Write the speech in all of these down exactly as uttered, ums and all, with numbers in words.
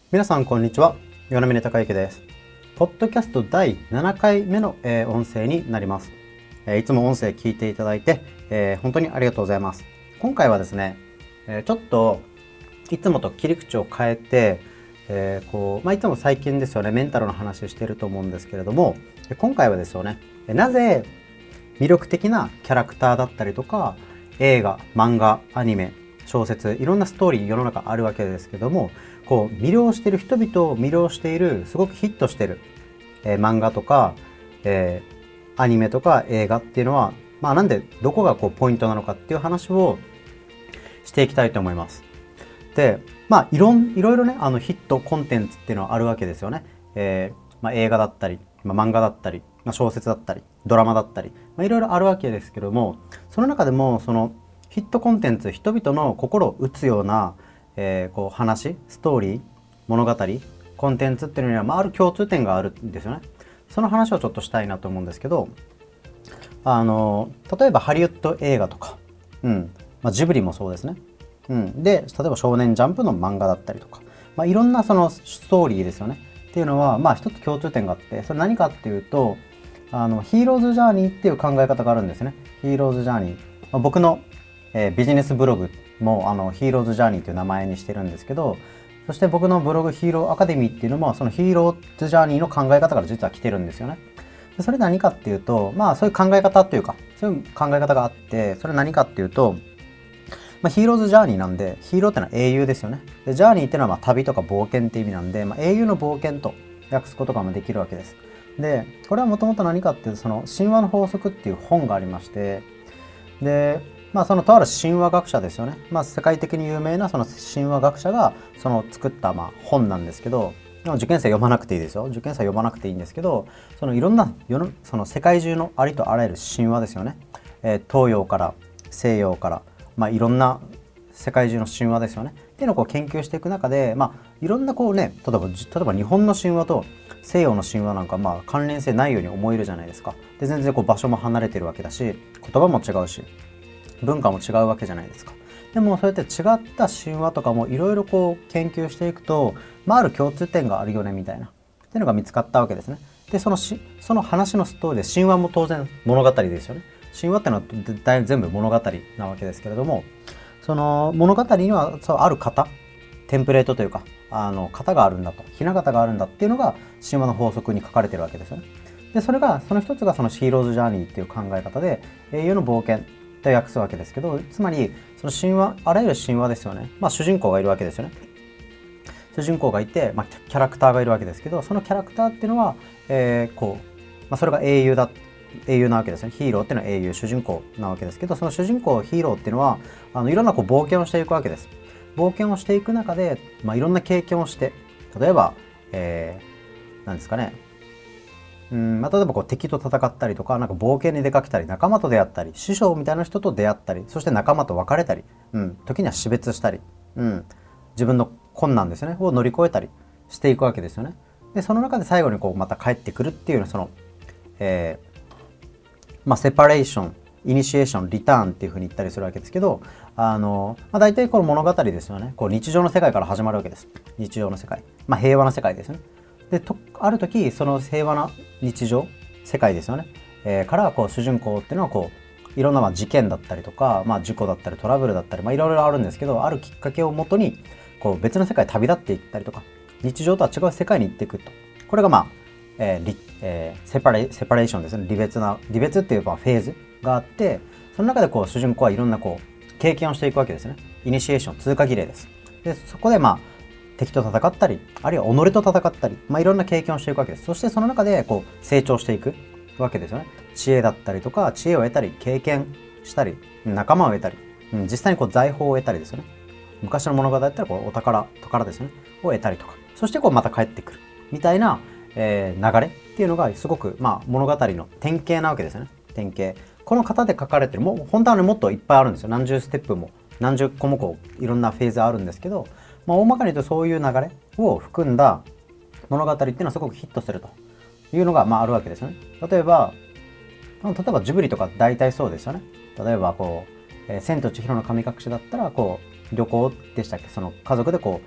皆さんこんにちは。岩波隆之です。ポッドキャストだいななかいめの、えー、音声になります、えー。いつも音声聞いていただいて、えー、本当にありがとうございます。今回はですね、えー、ちょっといつもと切り口を変えて、えーこうまあ、いつも最近ですよね、メンタルの話してると思うんですけれども、今回はですよね、なぜ魅力的なキャラクターだったりとか、映画、漫画、アニメ、小説、いろんなストーリー世の中あるわけですけども、こう魅了している人々を魅了しているすごくヒットしている、えー、漫画とか、えー、アニメとか映画っていうのは、まあ、なんでどこがこうポイントなのかっていう話をしていきたいと思います。で、まあいろんいろいろね、あのヒットコンテンツっていうのはあるわけですよね。えーまあ、映画だったり、まあ、漫画だったり、まあ、小説だったり、ドラマだったり、まあ、いろいろあるわけですけども、その中でもそのヒットコンテンツ、人々の心を打つようなえー、こう話、ストーリー、物語、コンテンツっていうのには、まあ、ある共通点があるんですよね。その話をちょっとしたいなと思うんですけど、あの例えばハリウッド映画とか、うんまあ、ジブリもそうですね、うん、で例えば少年ジャンプの漫画だったりとか、まあ、いろんなそのストーリーですよねっていうのは、まあ、一つ共通点があって、それ何かっていうと、あのヒーローズジャーニーっていう考え方があるんですね。ヒーローズジャーニー、まあ、僕の、えー、ビジネスブログもあのヒーローズジャーニーという名前にしてるんですけど、そして僕のブログヒーローアカデミーっていうのもそのヒーローズジャーニーの考え方から実は来てるんですよね。でそれ何かっていうと、まあそういう考え方というか、そういう考え方があって、それ何かっていうと、まあ、ヒーローズジャーニーなんで、ヒーローってのは英雄ですよね。でジャーニーっていうのはまあ旅とか冒険って意味なんで、まあ、英雄の冒険と訳すことができるわけです。で、これはもともと何かっていうと、その神話の法則っていう本がありまして、で、まあそのとある神話学者ですよね。まあ世界的に有名なその神話学者がその作ったまあ本なんですけど、受験生読まなくていいですよ。受験生読まなくていいんですけど、そのいろんな世のその世界中のありとあらゆる神話ですよね。えー、東洋から西洋から、まあいろんな世界中の神話ですよね。っていうのをこう研究していく中で、まあいろんなこうね、例えば例えば日本の神話と西洋の神話なんかまあ関連性ないように思えるじゃないですか。で全然こう場所も離れてるわけだし、言葉も違うし、文化も違うわけじゃないですか。でもそうやって違った神話とかもいろいろこう研究していくと、まあ、ある共通点があるよねみたいなっていうのが見つかったわけですね。でそのしその話のストーリーで、神話も当然物語ですよね。神話ってのは大全部物語なわけですけれども、その物語にはそうある型、テンプレートというか、あの型があるんだと、ひな型があるんだっていうのが神話の法則に書かれてるわけですよね。でそれがその一つがそのヒーローズジャーニーっていう考え方で、英雄の冒険と訳すわけですけど、つまりその神話、あらゆる神話ですよね。まあ主人公がいるわけですよね。主人公がいて、まあ、キャラクターがいるわけですけど、そのキャラクターっていうのは、えー、こう、まあ、それが英雄だ英雄なわけですね。ヒーローっていうのは英雄、主人公なわけですけど、その主人公ヒーローっていうのはあのいろんなこう冒険をしていくわけです。冒険をしていく中で、まあ、いろんな経験をして、例えば、えー、なんですかね、うんまあ、例えばこう敵と戦ったりとか、なんか冒険に出かけたり、仲間と出会ったり、師匠みたいな人と出会ったり、そして仲間と別れたり、うん、時には死別したり、うん、自分の困難ですよねを乗り越えたりしていくわけですよね。でその中で最後にこうまた帰ってくるっていうその、えー、まあセパレーション、イニシエーション、リターンっていうふうに言ったりするわけですけど、あの、まあ、大体この物語ですよね。こう日常の世界から始まるわけです。日常の世界、まあ、平和な世界ですよね。でとある時その平和な日常世界ですよね、えー、からこう主人公っていうのはこういろんなまあ事件だったりとか、まあ、事故だったりトラブルだったり、まあ、いろいろあるんですけど、あるきっかけをもとにこう別の世界に旅立っていったりとか、日常とは違う世界に行っていくと。これがまあ、えーリえー、セパレセパレーションですね。離別な離別っていうまあフェーズがあって、その中でこう主人公はいろんなこう経験をしていくわけですね。イニシエーション、通過儀礼です。でそこでまあ敵と戦ったり、あるいは己と戦ったり、まあ、いろんな経験をしていくわけです。そしてその中でこう成長していくわけですよね。知恵だったりとか、知恵を得たり、経験したり、仲間を得たり、うん、実際にこう財宝を得たりですよね。昔の物語だったらこうお宝、宝ですよね。を得たりとか、そしてこうまた帰ってくるみたいな、えー、流れっていうのがすごく、まあ、物語の典型なわけですよね。典型。この型で書かれてる、もう本当はねもっといっぱいあるんですよ。何十ステップも何十個もこういろんなフェーズあるんですけど、まあ、大まかに言うとそういう流れを含んだ物語っていうのはすごくヒットするというのがまああるわけですよね。例えば例えばジブリとか大体そうですよね。例えばこう、えー、千と千尋の神隠しだったらこう旅行でしたっけ、その家族でこう、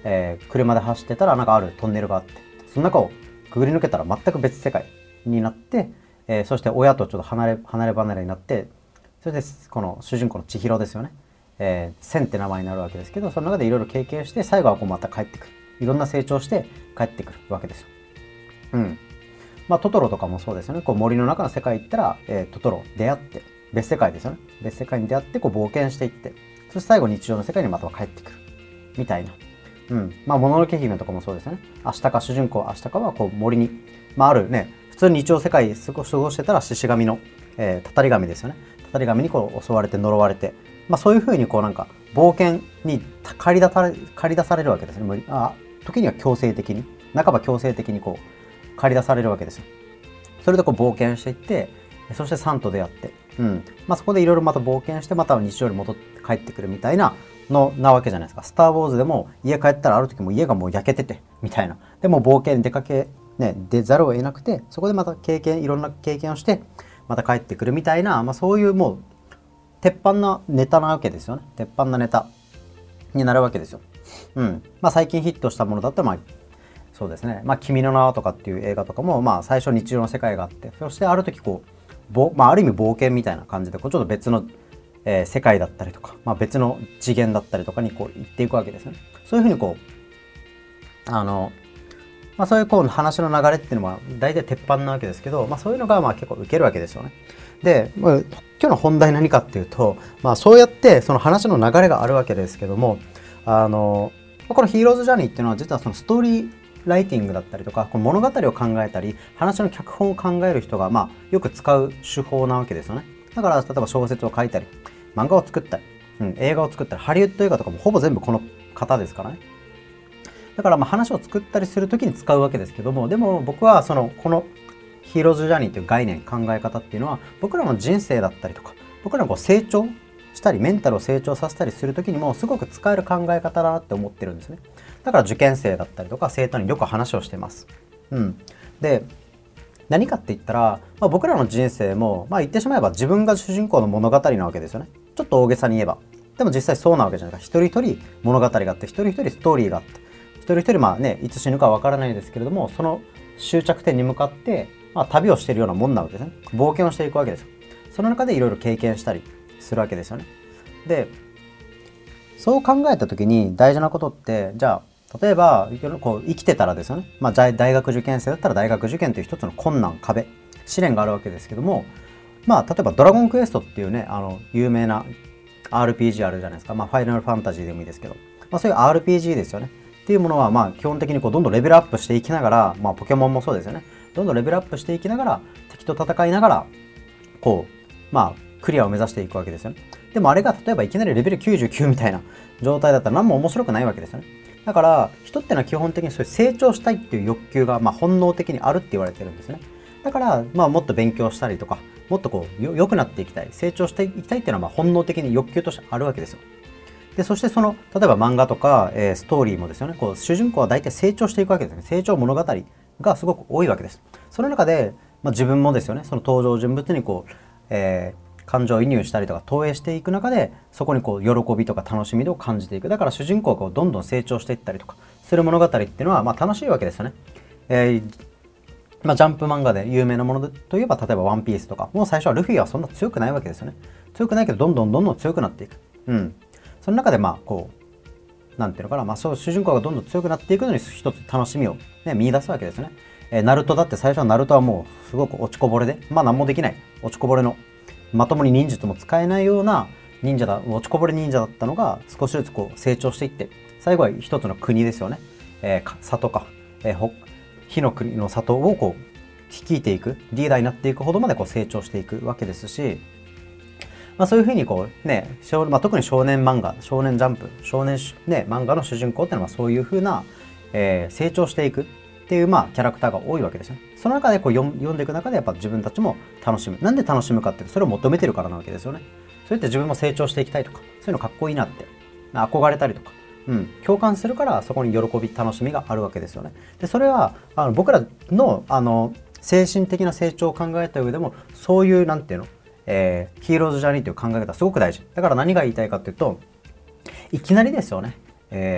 えー、車で走ってたらなんかあるトンネルがあって、その中をくぐり抜けたら全く別世界になって、えー、そして親とちょっと離れ離れ離れになって、それでこの主人公の千尋ですよね、えー、千って名前になるわけですけど、その中でいろいろ経験して最後はこうまた帰ってくる、いろんな成長して帰ってくるわけですよ。うん。まあトトロとかもそうですよね。こう森の中の世界行ったら、えー、トトロ出会って別世界ですよね。別世界に出会ってこう冒険していって、そして最後日常の世界にまた帰ってくるみたいな。うん。まあもののけ姫とかもそうですよね。アシタカ主人公アシタカはこう森に、まああるね、普通に日常世界過ごしてたら獅子神の、えー、たたり神ですよね。たたり神にこう襲われて呪われて、まあそういう風にこうなんか冒険に駆り出され駆り出されるわけですね。あ、時には強制的に、半ば強制的にこう駆り出されるわけですよ。それでこう冒険していって、そしてサンと出会って、うん、まあそこでいろいろまた冒険してまた日常に戻って帰ってくるみたいなのなわけじゃないですか。スターウォーズでも家帰ったらある時も家がもう焼けててみたいな。でも冒険に出かけね出ざるを得なくて、そこでまた経験いろんな経験をしてまた帰ってくるみたいな、まあそういうもう鉄板なネタなわけですよね。鉄板なネタになるわけですよ。うん。まあ最近ヒットしたものだったらまあそうですね。まあ君の名はとかっていう映画とかもまあ最初日常の世界があって、そしてある時こうぼまあある意味冒険みたいな感じでこうちょっと別の、えー、世界だったりとか、まあ別の次元だったりとかにこう行っていくわけですね。そういうふうにこうあのまあそういうこう話の流れっていうのは大体鉄板なわけですけど、まあそういうのがまあ結構受けるわけですよね。で、まあ、今日の本題何かっていうと、まあそうやってその話の流れがあるわけですけども、あのこのヒーローズジャーニーっていうのは実はそのストーリーライティングだったりとか、この物語を考えたり、話の脚本を考える人がまあよく使う手法なわけですよね。だから例えば小説を書いたり、漫画を作ったり、うん、映画を作ったり、ハリウッド映画とかもほぼ全部この方ですからね。だからまあ話を作ったりするときに使うわけですけども、でも僕はそのこのヒーローズジャーニーという概念、考え方っていうのは僕らの人生だったりとか、僕らのこう成長したりメンタルを成長させたりするときにもすごく使える考え方だなって思ってるんですね。だから受験生だったりとか生徒によく話をしてます。うん。で、何かって言ったら、まあ、僕らの人生も、まあ言ってしまえば自分が主人公の物語なわけですよね。ちょっと大げさに言えば。でも実際そうなわけじゃないですか。一人一人物語があって、一人一人ストーリーがあって、一人一人まあね、いつ死ぬかわからないですけれども、その終着点に向かって、まあ、旅をしているようなもんなわけですね。冒険をしていくわけです。その中でいろいろ経験したりするわけですよね。で、そう考えた時に大事なことって、じゃあ例えばこう生きてたらですよね、まあ、大学受験生だったら大学受験という一つの困難、壁、試練があるわけですけども、まあ例えばドラゴンクエストっていうね、あの有名な アールピージー あるじゃないですか。まあファイナルファンタジーでもいいですけど、まあ、そういう アールピージー ですよねっていうものは、まあ基本的にこうどんどんレベルアップしていきながら、まあポケモンもそうですよね、どんどんレベルアップしていきながら敵と戦いながらこうまあクリアを目指していくわけですよね。でもあれが例えばいきなりレベルきゅうじゅうきゅうみたいな状態だったら何も面白くないわけですよね。だから人ってのは基本的にそういう成長したいっていう欲求がまあ本能的にあるって言われてるんですね。だからまあもっと勉強したりとか、もっとこう良くなっていきたい、成長していきたいっていうのはまあ本能的に欲求としてあるわけですよ。で、そしてその例えば漫画とか、えー、ストーリーもですよね、こう主人公は大体成長していくわけですね。成長物語がすごく多いわけです。その中で、まあ、自分もですよね、その登場人物にこう、えー感情移入したりとか投影していく中で、そこにこう喜びとか楽しみを感じていく。だから主人公がこうどんどん成長していったりとかする物語っていうのはまあ楽しいわけですよね。えーまあ、ジャンプ漫画で有名なものといえば、例えばワンピースとか、もう最初はルフィはそんな強くないわけですよね。強くないけどどんどんどんどん強くなっていく。うん。その中でまあこうなんていうのかな、まあそう主人公がどんどん強くなっていくのに一つ楽しみを、ね、見出すわけですよね。えー、ナルトだって最初はナルトはもうすごく落ちこぼれで、まあ何もできない落ちこぼれの、まともに忍術も使えないような忍者だ、落ちこぼれ忍者だったのが少しずつこう成長していって、最後は一つの国ですよね。えー、里か、えー、火の国の里をこう率いていく、リーダーになっていくほどまでこう成長していくわけですし、まあそういうふうにこうね、まあ、特に少年漫画、少年ジャンプ、少年ね漫画の主人公っていうのはそういうふうな、えー、成長していくっていうまあキャラクターが多いわけですよね。その中でこう読んでいく中でやっぱ自分たちも楽しむ。なんで楽しむかっていうと、それを求めてるからなわけですよね。そうやって自分も成長していきたいとか、そういうのかっこいいなって憧れたりとか、うん、共感するからそこに喜び楽しみがあるわけですよね。でそれはあの僕らのあの精神的な成長を考えた上でも、そういうなんていうの、えー、ヒーローズジャーニーという考え方はすごく大事。だから何が言いたいかっていうと、いきなりですよね、えー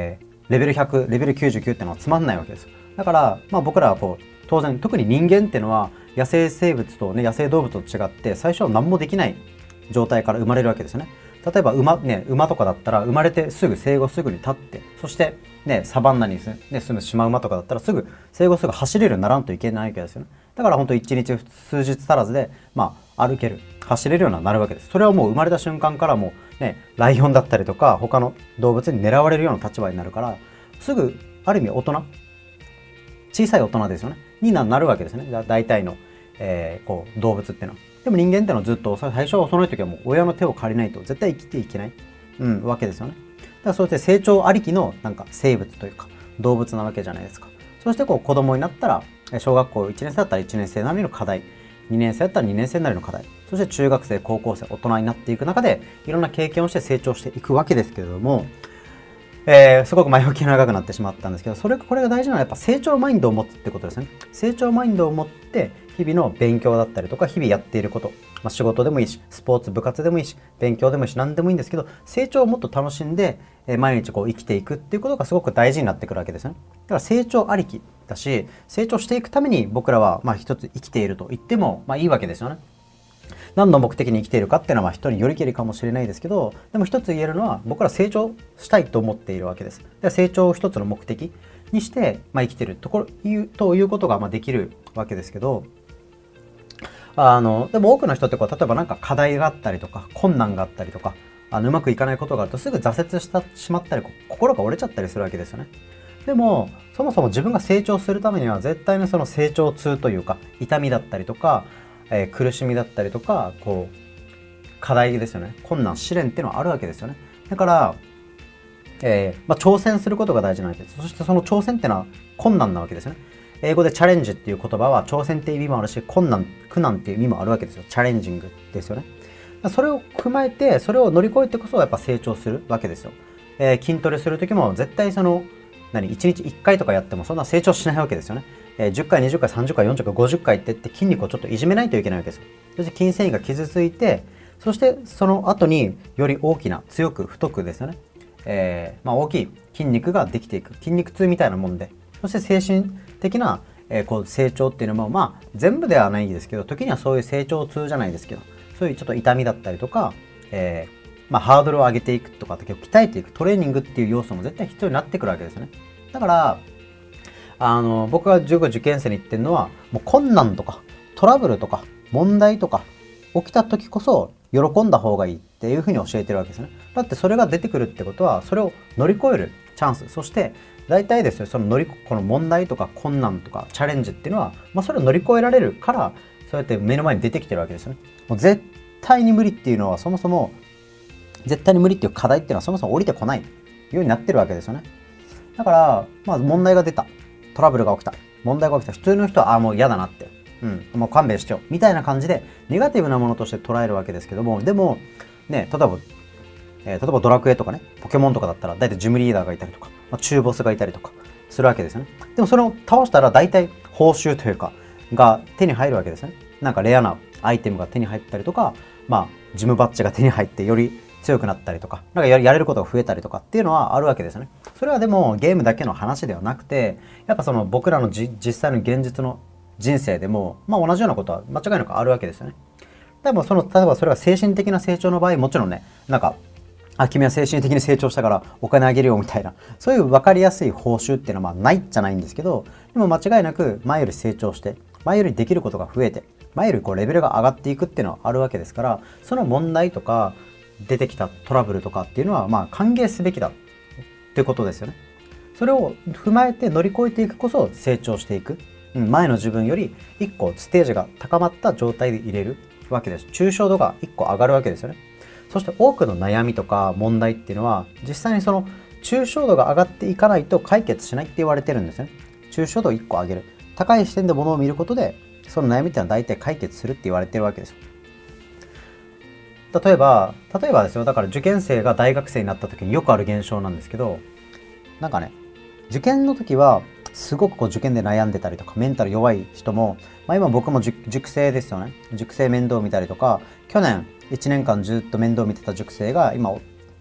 レベルひゃく、レベルきゅうじゅうきゅうってのはつまんないわけです。だから、まあ僕らはこう、当然、特に人間っていうのは野生生物とね、野生動物と違って、最初は何もできない状態から生まれるわけですよね。例えば馬、ね、馬とかだったら生まれてすぐ生後すぐに立って、そしてね、サバンナにす、ね、住むシマウマとかだったらすぐ生後すぐ走れるようにならんといけないわけですよね。だから本当一日数日足らずで、まあ歩ける、走れるようになるわけです。それはもう生まれた瞬間からもうね、ライオンだったりとか他の動物に狙われるような立場になるから、すぐある意味大人、小さい大人ですよね、になるわけですね。だ大体の、えー、こう動物っていうのは。でも人間ってのはずっと最初は幼い時はもう親の手を借りないと絶対生きていけない、うん、わけですよね。だからそうやって成長ありきのなんか生物というか動物なわけじゃないですか。そしてこう子供になったら小学校いちねん生だったらいちねん生なりの課題、にねん生だったらにねん生なりの課題、そして中学生、高校生、大人になっていく中でいろんな経験をして成長していくわけですけれども、えー、すごく前置きが長くなってしまったんですけど、それこれが大事なのはやっぱ成長マインドを持つってことですね。成長マインドを持って日々の勉強だったりとか日々やっていること、まあ、仕事でもいいし、スポーツ部活でもいいし、勉強でもいいし、何でもいいんですけど、成長をもっと楽しんで、えー、毎日こう生きていくっていうことがすごく大事になってくるわけですね。だから成長ありきだし、成長していくために僕らはまあ一つ生きていると言ってもまあいいわけですよね。何の目的に生きているかっていうのは人によりけりかもしれないですけど、でも一つ言えるのは僕ら成長したいと思っているわけです。で成長を一つの目的にして、まあ、生きているところということがまあできるわけですけど、あのでも多くの人ってこう例えばなんか課題があったりとか困難があったりとか、あのうまくいかないことがあるとすぐ挫折してしまったり心が折れちゃったりするわけですよね。でもそもそも自分が成長するためには絶対にその成長痛というか痛みだったりとか、えー、苦しみだったりとかこう課題ですよね、困難試練っていうのはあるわけですよね。だから、えーまあ、挑戦することが大事なわけです。そしてその挑戦っていうのは困難なわけですよね。英語でチャレンジっていう言葉は挑戦っていう意味もあるし、困難、苦難っていう意味もあるわけですよ。チャレンジングですよね。それを踏まえてそれを乗り越えてこそやっぱ成長するわけですよ。えー、筋トレする時も絶対その何いちにちいっかいとかやってもそんな成長しないわけですよね。えー、じゅっかい、にじゅっかい、さんじゅっかい、よんじゅっかい、ごじゅっかいってって筋肉をちょっといじめないといけないわけですよ。そして筋繊維が傷ついて、そしてその後により大きな強く太くですよね、えーまあ、大きい筋肉ができていく、筋肉痛みたいなもんで、そして精神的な、えー、こう成長っていうのもまあ全部ではないですけど、時にはそういう成長痛じゃないですけど、そういうちょっと痛みだったりとか、えーまあ、ハードルを上げていくとか鍛えていくトレーニングっていう要素も絶対必要になってくるわけですよね。だからあの僕が塾受験生に言ってるのは、もう困難とかトラブルとか問題とか起きた時こそ喜んだ方がいいっていうふうに教えてるわけですね。だってそれが出てくるってことはそれを乗り越えるチャンス、そして大体ですよ、その乗りこの問題とか困難とかチャレンジっていうのは、まあ、それを乗り越えられるからそうやって目の前に出てきてるわけですよね。もう絶対に無理っていうのはそもそも絶対に無理っていう課題っていうのはそもそも降りてこないようになってるわけですよね。だから、まあ、問題が出た、トラブルが起きた、問題が起きた、普通の人はああもう嫌だなって、うん、もう勘弁してよみたいな感じでネガティブなものとして捉えるわけですけども、でもね、例えば、えー、例えばドラクエとかね、ポケモンとかだったら大体ジムリーダーがいたりとか、まあ、中ボスがいたりとかするわけですよね。でもそれを倒したら大体報酬というかが手に入るわけですね。なんかレアなアイテムが手に入ったりとか、まあジムバッジが手に入ってより強くなったりとか、なんかやれることが増えたりとかっていうのはあるわけですよね。それはでもゲームだけの話ではなくて、やっぱその僕らのじ実際の現実の人生でも、まあ同じようなことは間違いなくあるわけですよね。でもその、例えばそれが精神的な成長の場合、もちろんね、なんか、あ、君は精神的に成長したからお金あげるよみたいな、そういう分かりやすい報酬っていうのはまあないじゃないんですけど、でも間違いなく前より成長して、前よりできることが増えて、前よりこうレベルが上がっていくっていうのはあるわけですから、その問題とか、出てきたトラブルとかっていうのはまあ歓迎すべきだってことですよね。それを踏まえて乗り越えていくこそ成長していく、うん、前の自分より一個ステージが高まった状態で入れるわけです。抽象度が一個上がるわけですよね。そして多くの悩みとか問題っていうのは実際にその抽象度が上がっていかないと解決しないって言われてるんですね。抽象度を一個上げる、高い視点で物を見ることでその悩みっていうのは大体解決するって言われてるわけですよ。例えば、例えばですよ、だから受験生が大学生になった時によくある現象なんですけど、なんかね、受験の時はすごくこう受験で悩んでたりとかメンタル弱い人も、まあ、今僕も塾生ですよね。塾生面倒見たりとか、去年いちねんかんずっと面倒見てた塾生が今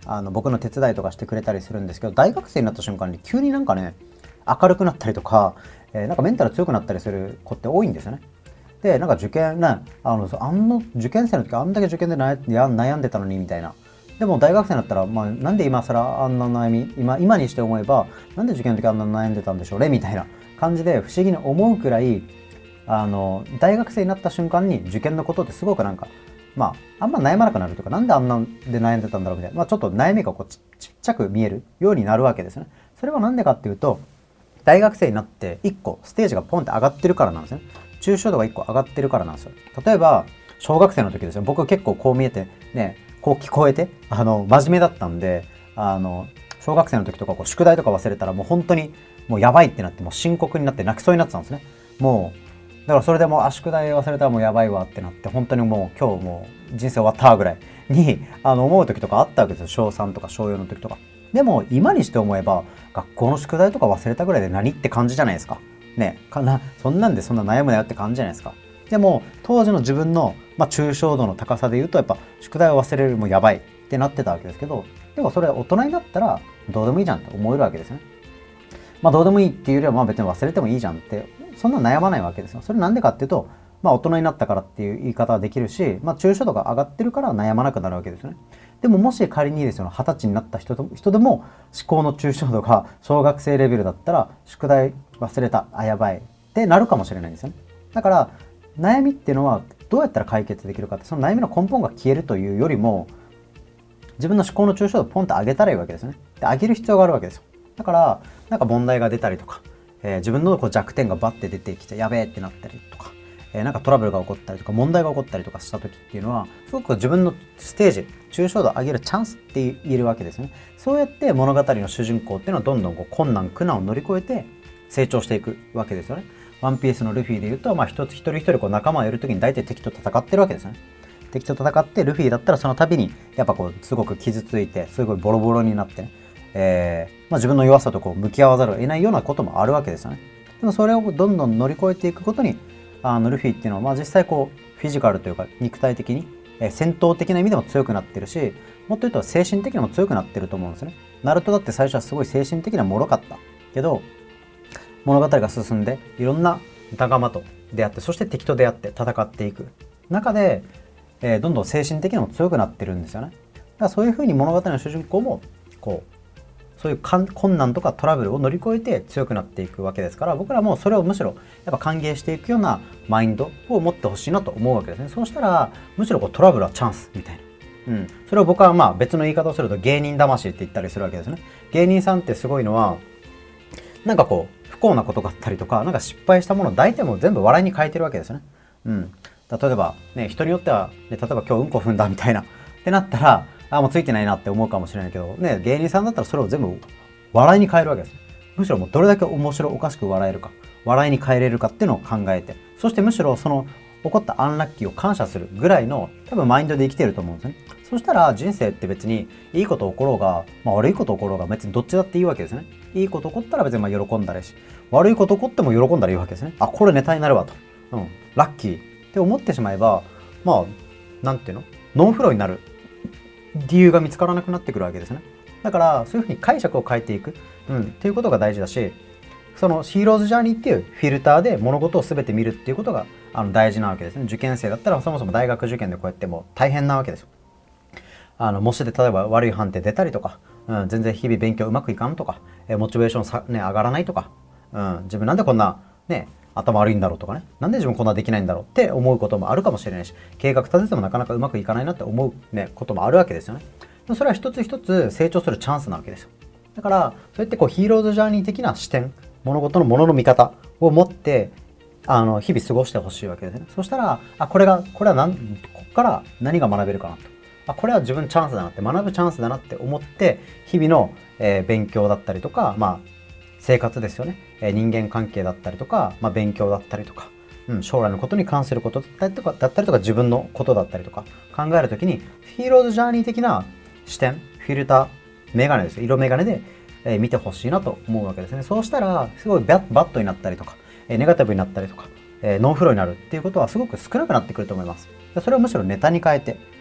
あの僕の手伝いとかしてくれたりするんですけど、大学生になった瞬間に急になんかね明るくなったりとか、えー、なんかメンタル強くなったりする子って多いんですよね。でなんか受験ね、あのあんな受験生の時あんだけ受験で悩んでたのにみたいな。でも大学生になったら、まあ、なんで今更あんな悩み 今, 今にして思えばなんで受験の時あんな悩んでたんでしょうねみたいな感じで不思議に思うくらい、あの大学生になった瞬間に受験のことってすごくなんかまああんま悩まなくなるというか、なんであんなんで悩んでたんだろうみたいな、まあ、ちょっと悩みがこう ち, ちっちゃく見えるようになるわけですね。それはなんでかっていうと、大学生になっていっこステージがポンって上がってるからなんですね。抽象度がいっこ上がってるからなんですよ。例えば小学生の時ですよ、僕結構こう見えてね、こう聞こえてあの真面目だったんで、あの小学生の時とかこう宿題とか忘れたらもう本当にもうやばいってなって、もう深刻になって泣きそうになってたんですね。もうだからそれでもうあ宿題忘れたらもうやばいわってなって、本当にもう今日もう人生終わったぐらいにあの思う時とかあったわけですよ。小さんとか小よんの時とか。でも今にして思えば学校の宿題とか忘れたぐらいで何って感じじゃないですかね。かなそんなんでそんな悩むなよって感じじゃないですか。でも当時の自分の、まあ、抽象度の高さで言うとやっぱ宿題を忘れるもやばいってなってたわけですけど、でもそれ大人になったらどうでもいいじゃんって思えるわけですね。まあどうでもいいっていうよりはまあ別に忘れてもいいじゃんって、そんな悩まないわけですよ。それなんでかっていうと、まあ大人になったからっていう言い方はできるし、まあ抽象度が上がってるから悩まなくなるわけですよね。でももし仮にですよ、はたちになった人と人でも思考の抽象度が小学生レベルだったら宿題忘れた、あやばいってなるかもしれないんですよね。だから悩みっていうのはどうやったら解決できるかって、その悩みの根本が消えるというよりも自分の思考の抽象度をポンと上げたらいいわけですよね。で上げる必要があるわけですよ。だからなんか問題が出たりとか、えー、自分のこう弱点がバッて出てきてやべえってなったりとか、えー、なんかトラブルが起こったりとか問題が起こったりとかした時っていうのはすごく自分のステージ抽象度を上げるチャンスって言えるわけですね。そうやって物語の主人公っていうのはどんどんこう困難苦難を乗り越えて成長していくわけですよね。ワンピースのルフィで言うと、まあ一つ一人一人こう仲間をやるときに大体敵と戦ってるわけですよね。敵と戦ってルフィだったらその度にやっぱこうすごく傷ついてすごいボロボロになってね、えーまあ、自分の弱さとこう向き合わざるを得ないようなこともあるわけですよね。でもそれをどんどん乗り越えていくことにあのルフィっていうのはまあ実際こうフィジカルというか肉体的に、えー、戦闘的な意味でも強くなってるし、もっと言うと精神的にも強くなってると思うんですよね。ナルトだって最初はすごい精神的には脆かったけど、物語が進んでいろんな仲間と出会って、そして敵と出会って戦っていく中で、えー、どんどん精神的にも強くなってるんですよね。だからそういうふうに物語の主人公もこうそういう困難とかトラブルを乗り越えて強くなっていくわけですから、僕らもそれをむしろやっぱ歓迎していくようなマインドを持ってほしいなと思うわけですね。そうしたらむしろこうトラブルはチャンスみたいな、うん、それを僕はまあ別の言い方をすると芸人魂って言ったりするわけですね。芸人さんってすごいのはなんかこう不幸なことがあったりとか、なんか失敗したものを大体もう全部笑いに変えてるわけですよね。うん、例えばね、人によっては、ね、例えば今日うんこ踏んだみたいなってなったら、あもうついてないなって思うかもしれないけど、ね、芸人さんだったらそれを全部笑いに変えるわけです。むしろもうどれだけ面白おかしく笑えるか、笑いに変えれるかっていうのを考えて、そしてむしろその起こったアンラッキーを感謝するぐらいの多分マインドで生きてると思うんですね。そしたら人生って別にいいこと起ころうが、まあ、悪いこと起ころうが別にどっちだっていいわけですね。いいこと起こったら別にまあ喜んだらいいし、悪いこと起こっても喜んだらいいわけですね。あ、これネタになるわと、うん、ラッキーって思ってしまえば、まあなんていうの、ノンフローになる理由が見つからなくなってくるわけですね。だからそういうふうに解釈を変えていく、うん、っていうことが大事だし、そのヒーローズジャーニーっていうフィルターで物事を全て見るっていうことがあの大事なわけですね。受験生だったらそもそも大学受験でこうやってもう大変なわけですよ。あの模試で例えば悪い判定出たりとか、うん、全然日々勉強うまくいかんとか、えモチベーションさ、ね、上がらないとか、うん、自分なんでこんな、ね、頭悪いんだろうとかね、なんで自分こんなできないんだろうって思うこともあるかもしれないし、計画立ててもなかなかうまくいかないなって思う、ね、こともあるわけですよね。それは一つ一つ成長するチャンスなわけですよ。だからそうやってこうヒーローズジャーニー的な視点、物事のものの見方を持ってあの日々過ごしてほしいわけですね。そしたらあこれがこれは何ここから何が学べるかなと、あこれは自分チャンスだなって、学ぶチャンスだなって思って日々の、えー、勉強だったりとか、まあ生活ですよね、えー、人間関係だったりとか、まあ、勉強だったりとか、うん、将来のことに関することだったりとかだったりとか自分のことだったりとか考えるときにヒーローズジャーニー的な視点、フィルター、メガネですよ、色メガネで、えー、見てほしいなと思うわけですね。そうしたらすごいバッドになったりとか、えー、ネガティブになったりとか、えー、ノンフローになるっていうことはすごく少なくなってくると思います。それをむしろネタに変えて、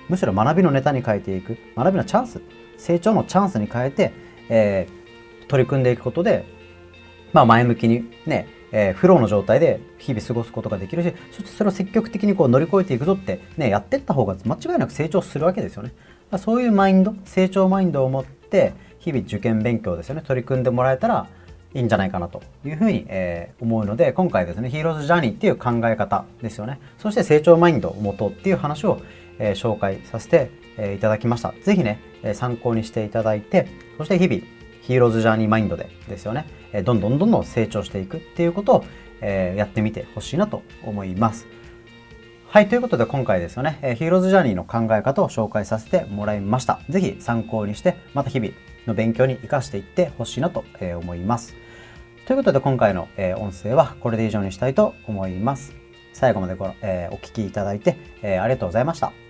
むしろ学びのネタに変えていく、学びのチャンス、成長のチャンスに変えて、えー、取り組んでいくことで、まあ、前向きにね、えー、フローの状態で日々過ごすことができるし、そしてそれを積極的にこう乗り越えていくぞってね、やっていった方が間違いなく成長するわけですよね。そういうマインド、成長マインドを持って日々受験勉強ですよね、取り組んでもらえたらいいんじゃないかなというふうに、えー、思うので、今回ですね、ヒーローズジャーニーっていう考え方ですよね。そして成長マインドを持とうっていう話を、えー、紹介させて、えー、いただきました。ぜひね、えー、参考にしていただいて、そして日々ヒーローズジャーニーマインドでですよね、えー、どんどんどんどん成長していくっていうことを、えー、やってみてほしいなと思います。はい、ということで今回ですよね、えー、ヒーローズジャーニーの考え方を紹介させてもらいました。ぜひ参考にして、また日々の勉強に生かしていってほしいなと思います。ということで今回の音声はこれで以上にしたいと思います。最後までご、えー、お聞きいただいて、えー、ありがとうございました。